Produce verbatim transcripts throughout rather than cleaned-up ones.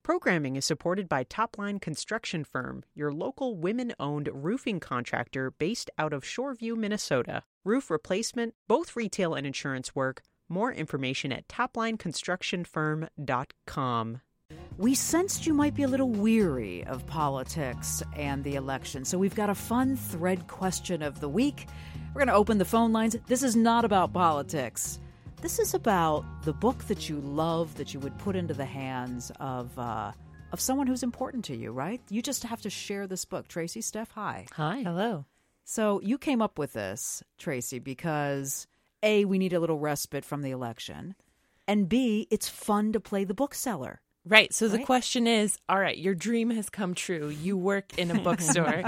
Programming is supported by Topline Construction Firm, your local women-owned roofing contractor based out of Shoreview, Minnesota. Roof replacement, both retail and insurance work. More information at topline construction firm dot com. We sensed you might be a little weary of politics and the election, so we've got a fun thread question of the week. We're going to open the phone lines. This is not about politics. This is about the book that you love that you would put into the hands of uh, of someone who's important to you, right? You just have to share this book. Tracy, Steph, hi. Hi. Hello. So you came up with this, Tracy, because A, we need a little respite from the election, and B, it's fun to play the bookseller. Right. So the Right? question is, all right, your dream has come true. You work in a bookstore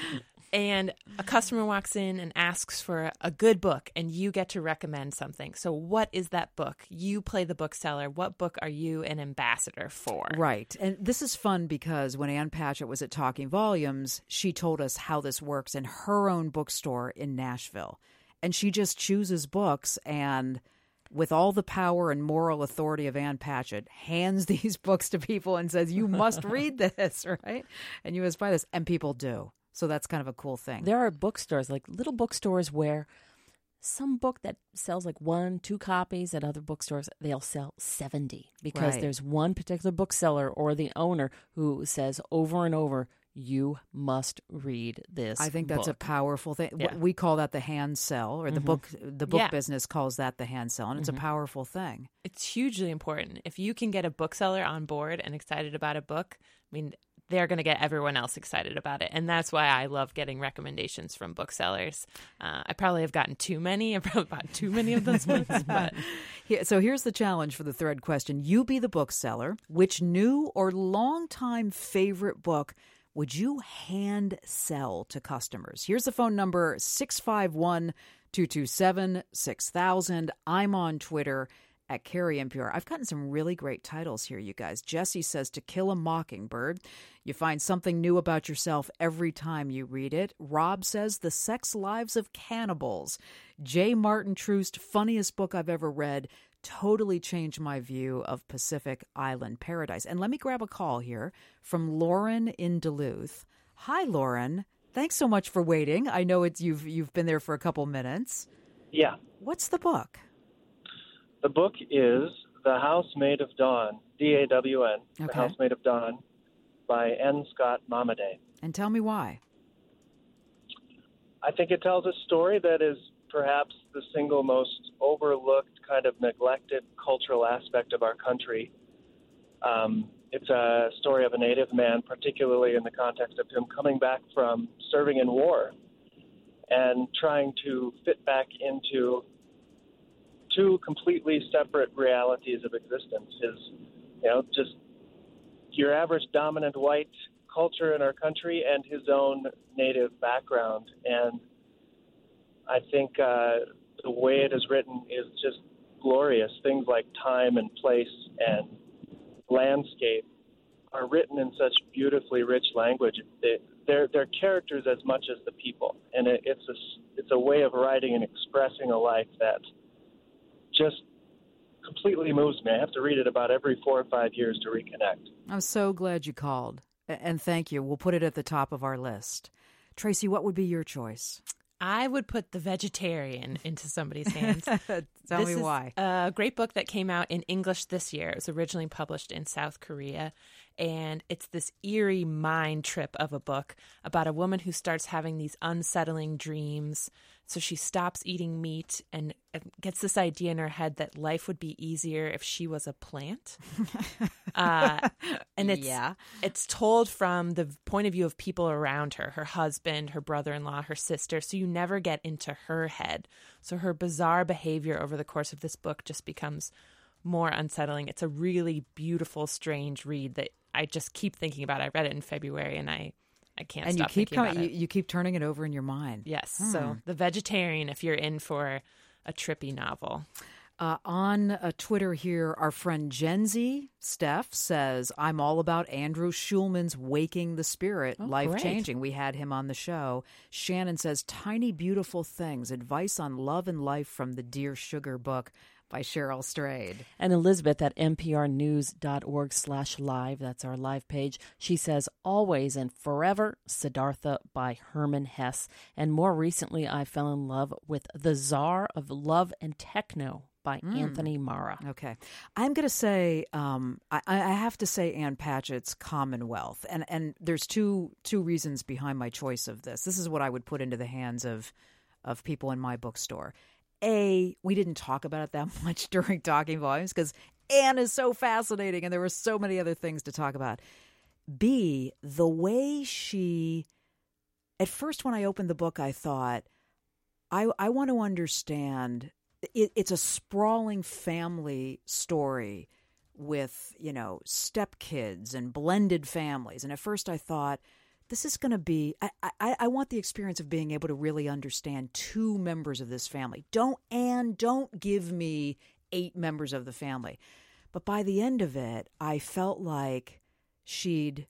and a customer walks in and asks for a good book and you get to recommend something. So what is that book? You play the bookseller. What book are you an ambassador for? Right. And this is fun because when Ann Patchett was at Talking Volumes, she told us how this works in her own bookstore in Nashville. And she just chooses books and, with all the power and moral authority of Ann Patchett, hands these books to people and says, you must read this, right? And you must buy this. And people do. So that's kind of a cool thing. There are bookstores, like little bookstores where some book that sells like one, two copies at other bookstores, they'll sell seventy because Right. there's one particular bookseller or the owner who says over and over, you must read this I think that's a book. powerful thing. Yeah. We call that the hand sell, or the Mhm. book the book Yeah. business calls that the hand sell, and it's Mhm. a powerful thing. It's hugely important. If you can get a bookseller on board and excited about a book, I mean, they're going to get everyone else excited about it. And that's why I love getting recommendations from booksellers. Uh, I probably have gotten too many. I've probably bought too many of those books. But Here, so here's the challenge for the thread question. You be the bookseller. Which new or longtime favorite book would you hand sell to customers? Here's the phone number, six five one, two two seven, six thousand. I'm on Twitter at Carrie N P R. I've gotten some really great titles here, you guys. Jesse says To Kill a Mockingbird. You find something new about yourself every time you read it. Rob says The Sex Lives of Cannibals. J. Martin Troost, funniest book I've ever read. Totally changed my view of Pacific Island Paradise. And let me grab a call here from Lauren in Duluth. Hi, Lauren. Thanks so much for waiting. I know it's you've you've been there for a couple minutes. Yeah. What's the book? The book is The House Made of Dawn, D A W N, Okay. The House Made of Dawn, by N. Scott Momaday. And tell me why. I think it tells a story that is perhaps the single most overlooked, kind of neglected cultural aspect of our country. Um, it's a story of a Native man, particularly in the context of him coming back from serving in war and trying to fit back into two completely separate realities of existence. His, you know, just your average dominant white culture in our country and his own native background. And I think uh, the way it is written is just glorious. Things like time and place and landscape are written in such beautifully rich language. They, they're, they're characters as much as the people. And it, it's, a, it's a way of writing and expressing a life that just completely moves me. I have to read it about every four or five years to reconnect. I'm so glad you called. A- And thank you. We'll put it at the top of our list. Tracy, what would be your choice? I would put The Vegetarian into somebody's hands. Tell This me is why. A great book that came out in English this year. It was originally published in South Korea. And it's this eerie mind trip of a book about a woman who starts having these unsettling dreams. So she stops eating meat and gets this idea in her head that life would be easier if she was a plant. uh, and it's Yeah. it's told from the point of view of people around her, her husband, her brother-in-law, her sister. So you never get into her head. So her bizarre behavior over the course of this book just becomes more unsettling. It's a really beautiful, strange read that I just keep thinking about. I read it in February and I, I can't And you stop keep thinking coming, about you, it. you keep turning it over in your mind. Yes. Hmm. So The Vegetarian, if you're in for a trippy novel. Uh, on uh, Twitter here, our friend Genzi Steph says, I'm all about Andrew Schulman's Waking the Spirit, Oh, life-changing. We had him on the show. Shannon says, Tiny Beautiful Things, advice on love and life from the Dear Sugar book by Cheryl Strayed. And Elizabeth at nprnews.org slash live. That's our live page. She says, Always and Forever, Siddhartha by Hermann Hesse. And more recently, I fell in love with The Czar of Love and Techno by mm. Anthony Mara. Okay. I'm going to say, um, I, I have to say Ann Patchett's Commonwealth. And and there's two two reasons behind my choice of this. This is what I would put into the hands of, of people in my bookstore. A, we didn't talk about it that much during Talking Volumes because Anne is so fascinating and there were so many other things to talk about. B, the way she, at first when I opened the book, I thought, I, I want to understand, it, it's a sprawling family story with, you know, stepkids and blended families. And at first I thought, this is going to be, I, I, I want the experience of being able to really understand two members of this family. Don't, Anne, don't give me eight members of the family. But by the end of it, I felt like she'd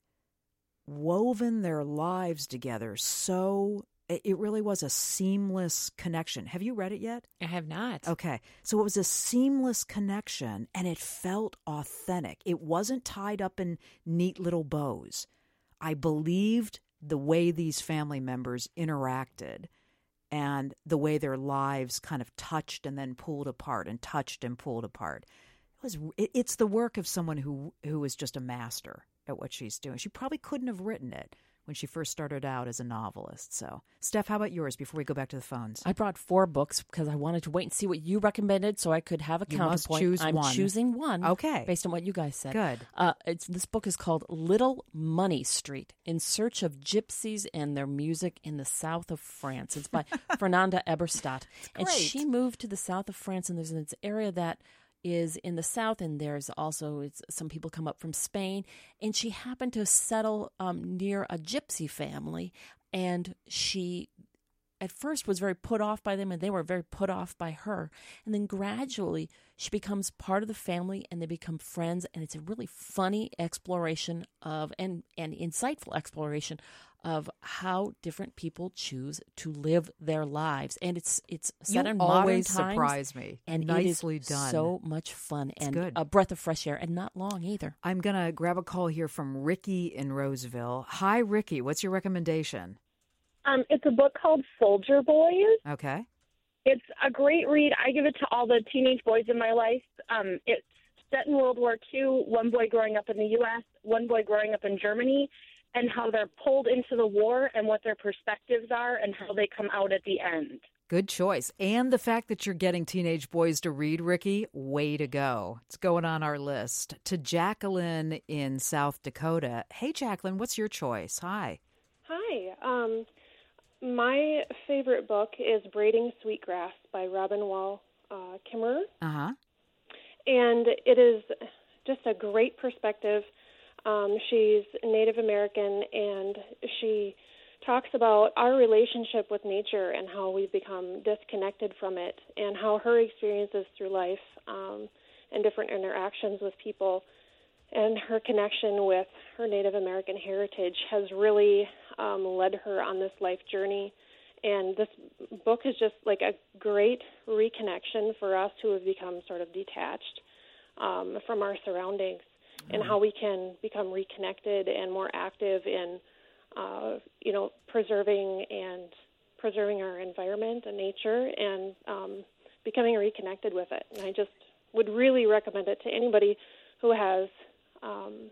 woven their lives together so it really was a seamless connection. Have you read it yet? I have not. Okay. So it was a seamless connection, and it felt authentic. It wasn't tied up in neat little bows. I believed the way these family members interacted and the way their lives kind of touched and then pulled apart and touched and pulled apart. It was. It, it's the work of someone who who is just a master at what she's doing. She probably couldn't have written it when she first started out as a novelist. So, Steph, how about yours before we go back to the phones? I brought four books because I wanted to wait and see what you recommended so I could have a you counterpoint. Must choose I'm one. choosing one. Okay. Based on what you guys said. Good. Uh, it's, this book is called Little Money Street, In Search of Gypsies and Their Music in the South of France. It's by Fernanda Eberstadt. And she moved to the south of France, and there's this area that is in the south, and there's also it's, some people come up from Spain, and she happened to settle um, near a gypsy family, and she at first was very put off by them, and they were very put off by her, and then gradually she becomes part of the family, and they become friends, and it's a really funny exploration of and, and insightful exploration of how different people choose to live their lives. And it's it's set you in modern always times. Surprise me. And nicely it is done. So much fun it's and good. A breath of fresh air, and not long either. I'm going to grab a call here from Ricky in Roseville. Hi, Ricky. What's your recommendation? Um, it's a book called Soldier Boys. Okay. It's a great read. I give it to all the teenage boys in my life. Um, it's set in World War Two, one boy growing up in the U S, one boy growing up in Germany, and how they're pulled into the war and what their perspectives are and how they come out at the end. Good choice. And the fact that you're getting teenage boys to read, Ricky, way to go. It's going on our list. To Jacqueline in South Dakota. Hey, Jacqueline, what's your choice? Hi. Hi. Um, my favorite book is Braiding Sweetgrass by Robin Wall uh, Kimmerer. Uh-huh. And it is just a great perspective. Um, she's Native American, and she talks about our relationship with nature and how we've become disconnected from it, and how her experiences through life um, and different interactions with people and her connection with her Native American heritage has really um, led her on this life journey. And this book is just like a great reconnection for us who have become sort of detached um, from our surroundings, mm-hmm. and how we can become reconnected and more active in, uh, you know, preserving and preserving our environment and nature, and um, becoming reconnected with it. And I just would really recommend it to anybody who has um,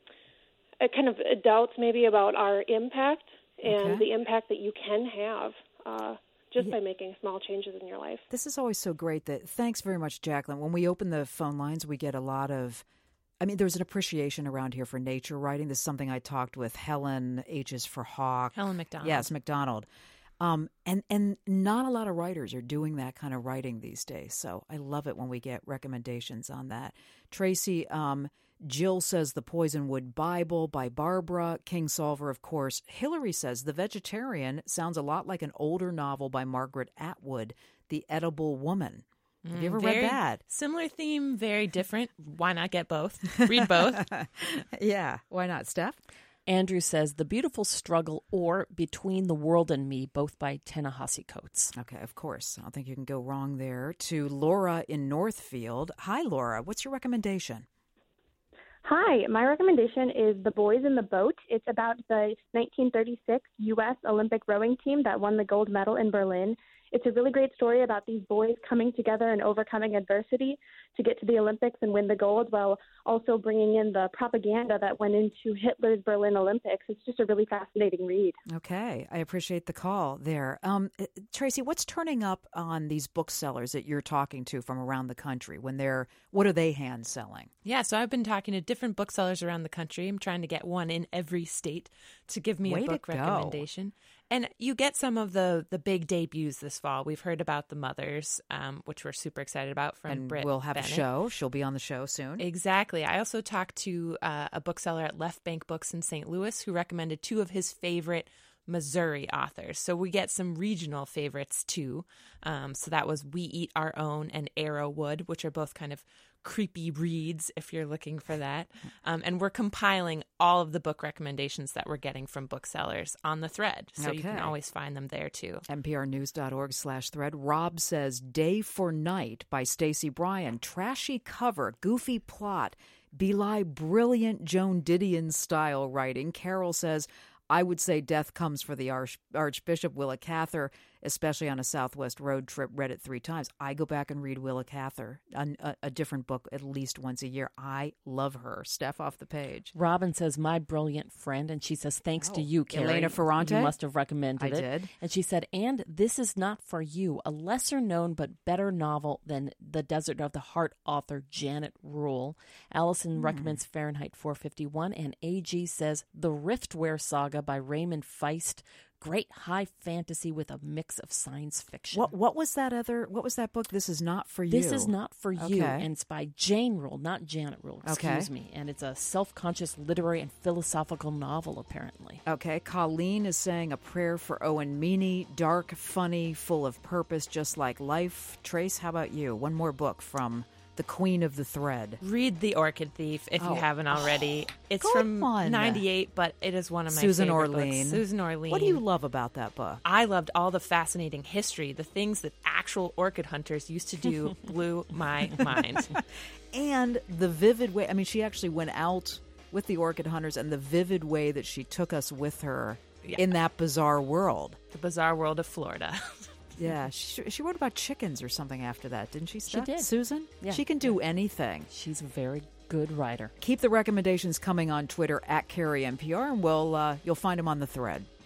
a kind of doubts maybe about our impact and okay. the impact that you can have uh, just yeah. by making small changes in your life. This is always so great. That thanks very much, Jacqueline. When we open the phone lines, we get a lot of, I mean, there's an appreciation around here for nature writing. This is something I talked with Helen, H is for Hawk. Helen McDonald. Yes, McDonald. Um, and, and not a lot of writers are doing that kind of writing these days. So I love it when we get recommendations on that. Tracy, um, Jill says The Poisonwood Bible by Barbara Kingsolver, of course. Hillary says The Vegetarian sounds a lot like an older novel by Margaret Atwood, The Edible Woman. Have you ever very read that? Similar theme, very different. Why not get both? Read both. Yeah, why not, Steph? Andrew says The Beautiful Struggle or Between the World and Me, both by Ta-Nehisi Coates. Okay, of course. I don't think you can go wrong there. To Laura in Northfield. Hi, Laura. What's your recommendation? Hi, my recommendation is The Boys in the Boat. It's about the nineteen thirty-six U S Olympic rowing team that won the gold medal in Berlin. It's a really great story about these boys coming together and overcoming adversity to get to the Olympics and win the gold, while also bringing in the propaganda that went into Hitler's Berlin Olympics. It's just a really fascinating read. Okay, I appreciate the call there. Um, Tracy, what's turning up on these booksellers that you're talking to from around the country? When they're, what are they hand selling? Yeah, so I've been talking to different booksellers around the country. I'm trying to get one in every state to give me Way a book to go. recommendation. And you get some of the, the big debuts this fall. We've heard about The Mothers, um, which we're super excited about from And Britt we'll have Bennett. a show. She'll be on the show soon. Exactly. I also talked to uh, a bookseller at Left Bank Books in Saint Louis who recommended two of his favorite Missouri authors. So we get some regional favorites too. Um, so that was We Eat Our Own and Arrowwood, which are both kind of creepy reads if you're looking for that. Um, and we're compiling all of the book recommendations that we're getting from booksellers on the thread. So you can Okay. always find them there too. nprnews.org slash thread. Rob says Day for Night by Stacey Bryan. Trashy cover, goofy plot, belie brilliant Joan Didion style writing. Carol says, I would say death comes for the Arch- Archbishop. Willa Cather, especially on a Southwest road trip, read it three times. I go back and read Willa Cather, a, a, a different book at least once a year. I love her. Steph off the page. Robin says, My Brilliant Friend, and she says, thanks to you, Carrie. Elena Ferrante? You must have recommended I it. did. And she said, and This Is Not For You, a lesser-known but better novel than The Desert of the Heart author Janet Rule. Allison Mm. recommends Fahrenheit four fifty-one, and A G says The Riftware Saga by Raymond Feist. Great high fantasy with a mix of science fiction. What what was that other, what was that book? This Is Not For You. This Is Not For You, Okay. and it's by Jane Rule, not Janet Rule, excuse Okay. me. And it's a self-conscious literary and philosophical novel, apparently. Okay, Colleen is saying A Prayer for Owen Meany, dark, funny, full of purpose, just like life. Trace, how about you? One more book from the Queen of the Thread. Read The Orchid Thief if Oh. you haven't already. It's Good from one. ninety-eight, but it is one of my Susan favorite Orlean. books. Susan Orlean. What do you love about that book? I loved all the fascinating history. The things that actual orchid hunters used to do blew my mind. And the vivid way, I mean, she actually went out with the orchid hunters, and the vivid way that she took us with her Yeah. in that bizarre world. The bizarre world of Florida. Yeah, she, she wrote about chickens or something after that, didn't she? Steph? did. Susan? Yeah. She can do anything. She's a very good writer. Keep the recommendations coming on Twitter at Carrie N P R, and we'll, uh, you'll find them on the thread.